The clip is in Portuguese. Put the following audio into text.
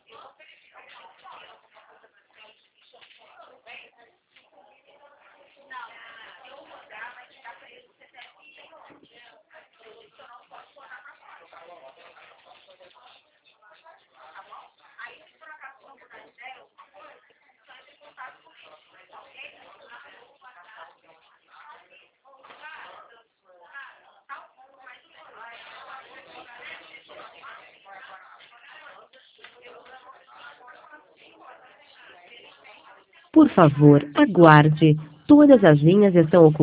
Por favor, aguarde. Todas as linhas estão ocupadas.